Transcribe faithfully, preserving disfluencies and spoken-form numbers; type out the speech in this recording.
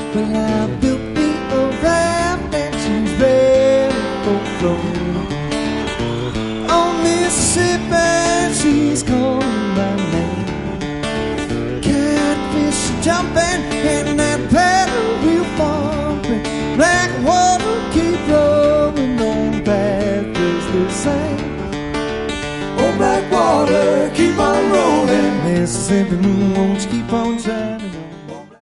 Well, I built me a raft and she's ready for float. On Mississippi, she's calling my name. Catfish jumping and that paddle wheel bumping. Black water keep rolling on pathways the same. Oh, black water keep on rolling. Mississippi moon, won't you keep on shining?